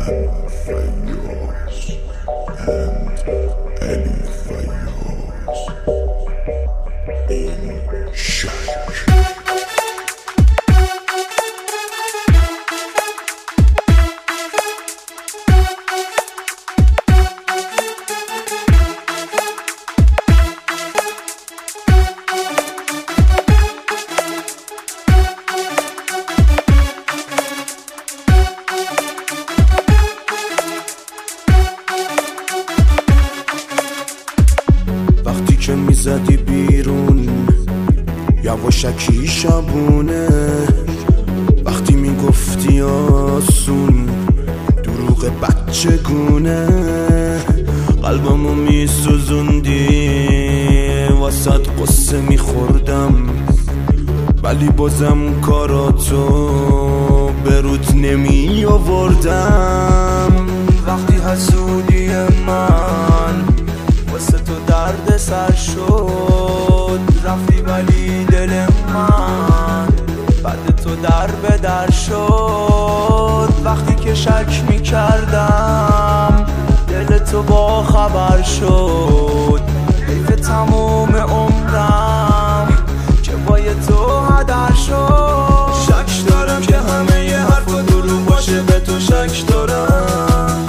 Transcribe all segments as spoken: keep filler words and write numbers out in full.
که میزدی بیرون یواشکی شبونه، وقتی میگفتی آسون دروغ بچه گونه، قلبمو میسوزوندی واسط قصه میخوردم، ولی بازم کاراتو برود نمی آوردم. وقتی حسودی من واسه تو درد سر شد، رفتی ولی دل من بعد تو در به در شد. وقتی که شک میکردم دل تو با خبر شد، حیف تموم عمرم که بای تو هدر شد. شک دارم که همه ی حرف و دروغ باشه، به تو شک دارم.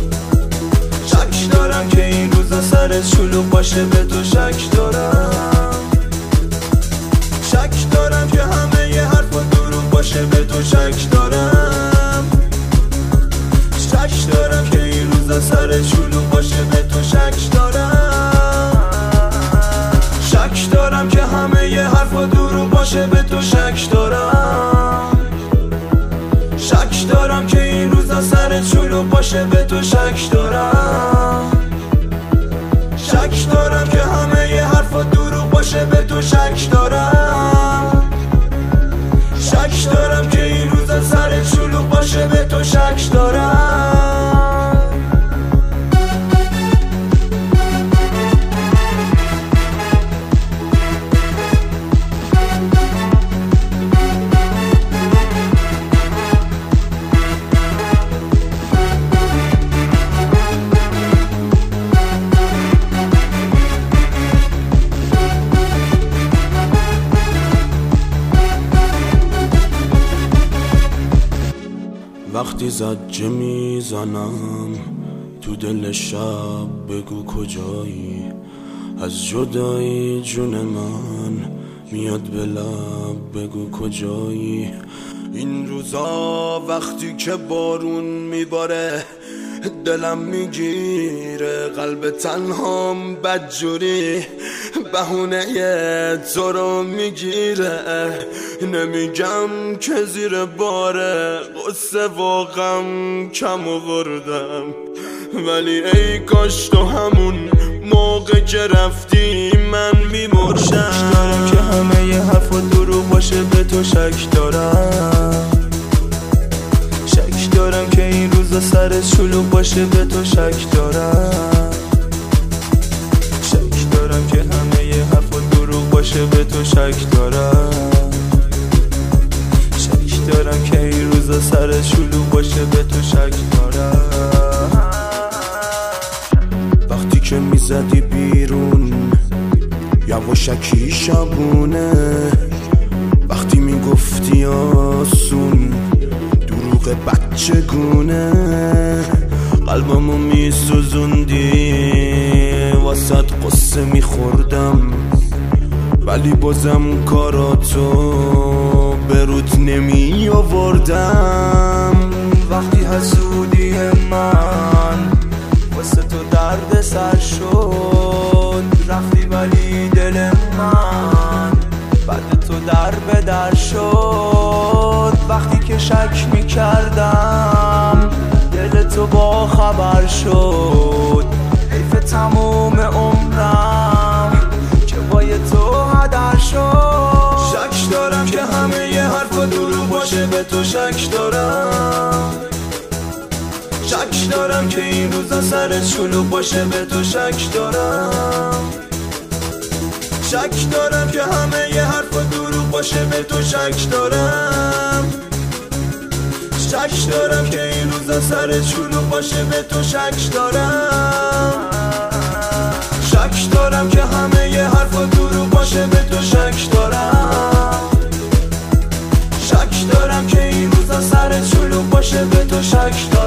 شک دارم که این روزا سرت شلوغ باشه، به تو شک دارم. شک دارم که همه ی حرف و دروغ باشه، به تو شک دارم. شک دارم که این روزا سرت شلوغ باشه، به تو شک دارم. شک دارم که همه ی حرف و دروغ باشه، به تو شک دارم. شک دارم که این روزا سرت شلوغ باشه، به تو شک دارم. شک دارم که همه ی حرف و دروغ باشه، به تو شک دارم. شک دارم که این روزا سرت شلوغ باشه، به تو شک دارم. وقتی زجه میزنم تو دل شب بگو کجایی، از جدایی جون من میاد به لب بگو کجایی. این روزا وقتی که بارون میباره دلم میگیره، قلب تنهام بدجوری بهونه تو رو میگیره. نمیگم که زیر باره قصه و غم کم آوردم، ولی ای کاش تو همون موقع که رفتی من میمردم. شک دارم که همه ی حرف و دروغ باشه، به تو شک دارم. شک دارم که این روزا سرت شلوغ باشه، به تو شک دارم. شک دارم که همه ی حرف و دروغ باشه، به تو شک دارم. شک دارم که این روزا سرت شلوغ باشه، به تو شک دارم. وقتی که میزدی بیرون یواشکی شبونه، وقتی میگفتی آسون دروغ بچه گونه، قلبمو میسوزوندی واسط قصه میخوردم، ولی بازم کاراتو برود نمی آوردم. وقتی حسودی من واسه تو درد سر شد، رفتی ولی دل من بعد تو در به در شد. وقتی که شک میکردم دل تو با خبر شد، حیف تموم عمرم که بای تو هدر شد. شک دارم که همه ی حرف و دروغ باشه، به تو شک دارم. شک دارم که این روزا سرت شلوغ باشه، به تو شک دارم. شک دارم که همه ی حرف و دروغ باشه، به تو شک دارم. شک دارم که این روزا سر چلو باشه، به تو شک دارم. شک دارم که همه ی حرفا درو باشه، به تو شک دارم. شک دارم که این روزا سر چلو باشه، به تو شک دارم.